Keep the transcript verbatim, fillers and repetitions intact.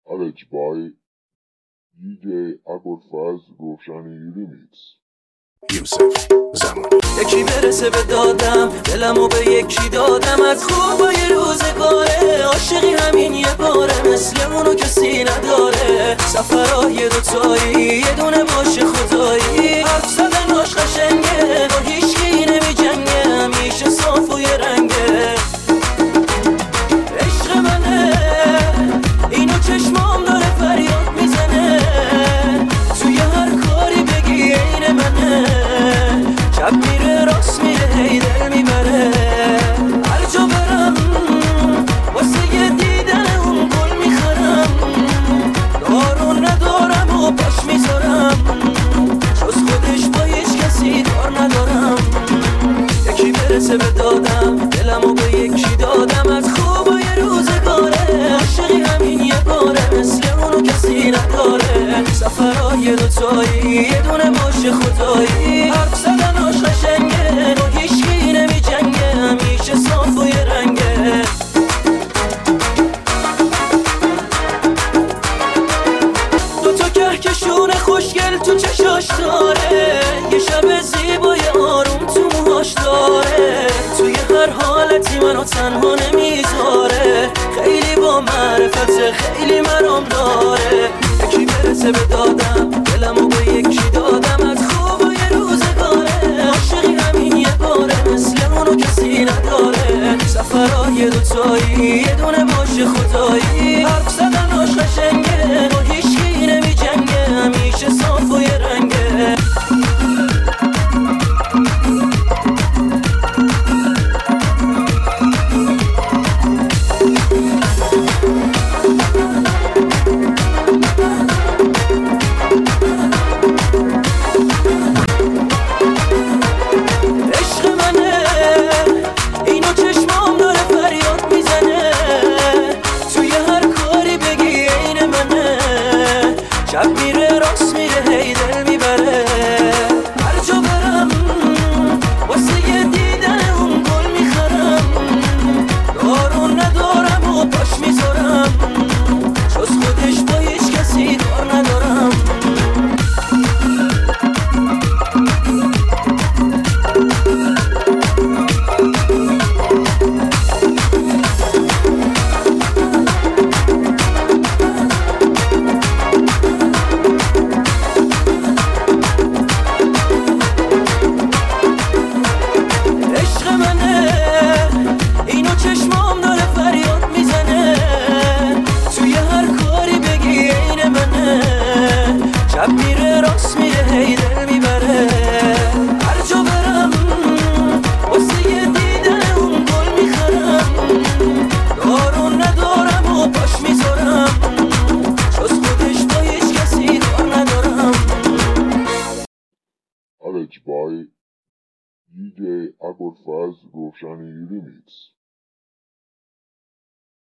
Arranged by D J ابوالفضل روشنی ریمیکس. یوسف زمانی. یکی برسه به دادم دلمو به یکی دادم، از خوبای روزگاره عاشقی همین یه باره، مثل اونو کسی نداره، سفرهای دوتایی یه دونه باشه خدایی، حرف زدناش قشنگه با هیچکی نمی جنگه، همیشه صاف و یه رنگه. عشق منه اینو چشمام داره فریاد میزنه، توی هر کاری بگی عین منه، شب میره راست میره هی دل میبره، هر جا برم واسه یه دیدن اون گل میخرم، دارو ندارم و پاش میذارم، جز خودش با هیچ کسی کار ندارم. یکی برسه به دادم دلمو به یکی دادم، از خوبای روزگاره عاشقی همین یه باره، مثل اونو کسی نداره، سفرهای دوتایی یه دونه باشه خدایی، حرف زدناش قشنگه با هیچکی نمی جنگه، همیشه صاف و یه رنگه. دوتا کهکشون خوشگل تو چشاش داره، یه شب زیبای آروم تو موهاش داره، توی هر حالتی منو تنها نمیذاره، خیلی با معرفت خیلی مرام داره. یکی برسه به دادم دلمو به یکی دادم، از خوبای روزگاره عاشقی همین یه باره، مثل اونو کسی نداره، سفرهای دوتایی یه دونه باشه خدایی، حرف زدناش قشنگه با هیچکی نمی جنگه، همیشه صاف و یه رنگه. شب میره راست میره هی دل میبره، هر جا برم واسه یه دیدن اون گل میخرم، دارو ندارم و پاش میذارم، جز خودش با هیچ کسی کار ندارم. چشمام داره فریاد میزنه، توی هر کاری بگی عین منه، شب میره راست میره هی دل میبره، هر جا برم واسه یه دیدن اون گل میخرم، دارو ندارم و پاش میذارم، جز خودش با هیچ کسی کار ندارم. Arranged by D J ابوالفضل روشنی ریمیکس.